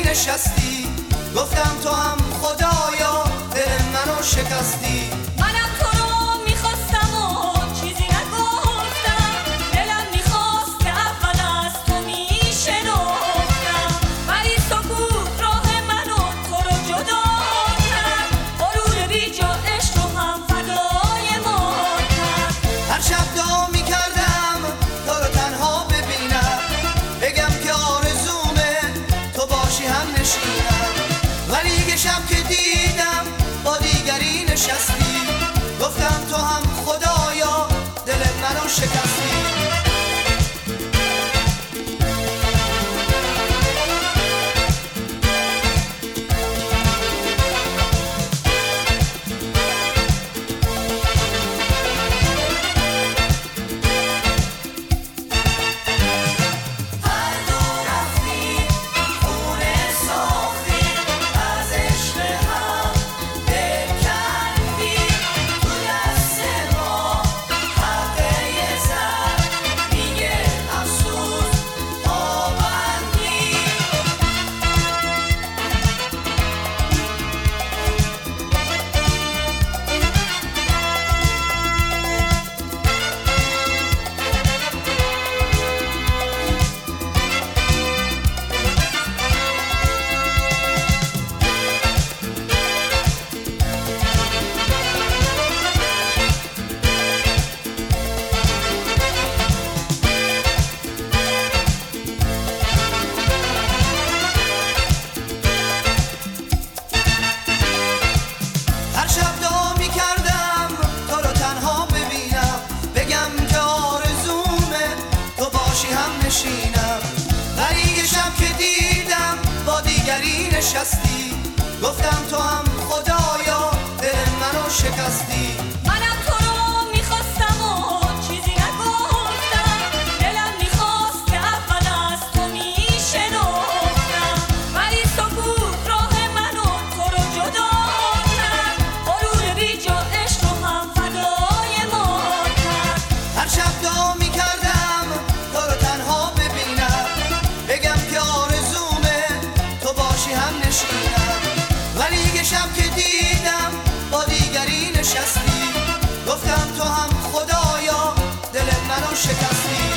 نشستی، گفتم تو هم خدایا دل منو شکستی. منم تو رو میخواستم و چیزی نگفتم، دلم میخواست که اول از تو میشنفتم، ولی سکوت راه منو تو رو جدا کرد، غرور بی جا عشق رو هم فدای ما کرد. هر شب دعا میکردم تو رو تنها ببینم، بگم که آرزومه تو باشی هم نشینم، ولی یه شب که دیدم با دیگری نشستی، گفتم تو هم خدایا دل منو شکستی. ولی یه شب که دیدم با دیگری نشستی، گفتم تو هم خدایا دل منو شکستی. منم تو رو میخواستم و چیزی نگفتم، دلم میخواست که اول از تو میشنفتم، ولی سکوت راه منو تو رو جدا کرد، غرور بی جا عشق رو هم فدای ما کرد. هر شب دعا میکردم تو رو تنها ببینم، بگم که آرزومه تو باشی هم نشینم، ولی یه شب که دیدم با دیگری نشستی، گفتم تو هم خدایا دل منو شکستی.